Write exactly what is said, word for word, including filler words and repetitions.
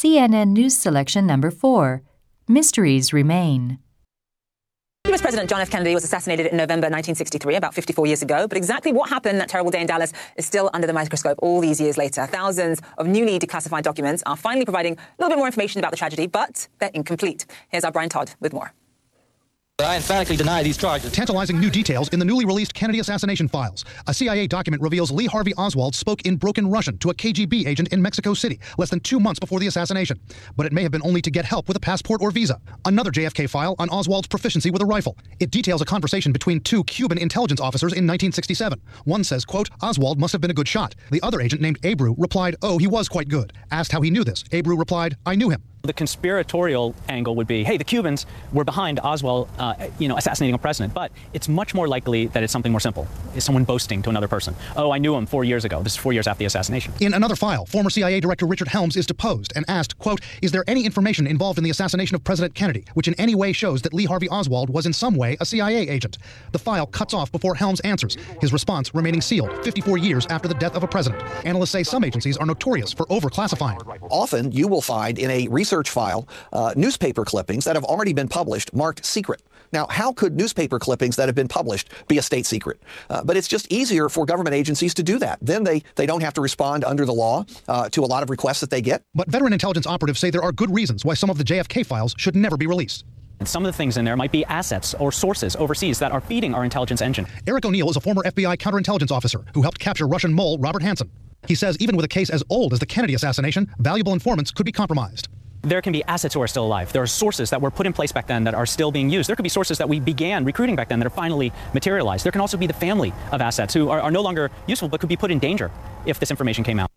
C N N News Selection Number four. Mysteries Remain. U S President John F. Kennedy was assassinated in November nineteen sixty-three, about fifty-four years ago. But exactly what happened that terrible day in Dallas is still under the microscope all these years later. Thousands of newly declassified documents are finally providing a little bit more information about the tragedy, but they're incomplete. Here's our Brian Todd with more. I emphatically deny these charges. Tantalizing new details in the newly released Kennedy assassination files. A C I A document reveals Lee Harvey Oswald spoke in broken Russian to a K G B agent in Mexico City less than two months before the assassination. But it may have been only to get help with a passport or visa. Another J F K file on Oswald's proficiency with a rifle. It details a conversation between two Cuban intelligence officers in nineteen sixty-seven. One says, quote, Oswald must have been a good shot. The other agent, named Abreu, replied, oh, he was quite good. Asked how he knew this. Abreu replied, I knew him. The conspiratorial angle would be, hey, the Cubans were behind Oswald, uh, you know, assassinating a president. But it's much more likely that it's something more simple. It's someone boasting to another person. Oh, I knew him four years ago. This is four years after the assassination. In another file, former C I A Director Richard Helms is deposed and asked, quote, is there any information involved in the assassination of President Kennedy which in any way shows that Lee Harvey Oswald was in some way a C I A agent? The file cuts off before Helms answers, his response remaining sealed fifty-four years after the death of a president. Analysts say some agencies are notorious for over-classifying. Often you will find in a research file Uh, newspaper clippings that have already been published marked secret. Now, how could newspaper clippings that have been published be a state secret? Uh, but it's just easier for government agencies to do that. Then they, they don't have to respond under the law uh, to a lot of requests that they get. But veteran intelligence operatives say there are good reasons why some of the J F K files should never be released. And some of the things in there might be assets or sources overseas that are feeding our intelligence engine. Eric O'Neill is a former F B I counterintelligence officer who helped capture Russian mole Robert Hanssen. He says even with a case as old as the Kennedy assassination, valuable informants could be compromised. There can be assets who are still alive. There are sources that were put in place back then that are still being used. There could be sources that we began recruiting back then that are finally materialized. There can also be the family of assets who are, are no longer useful but could be put in danger if this information came out.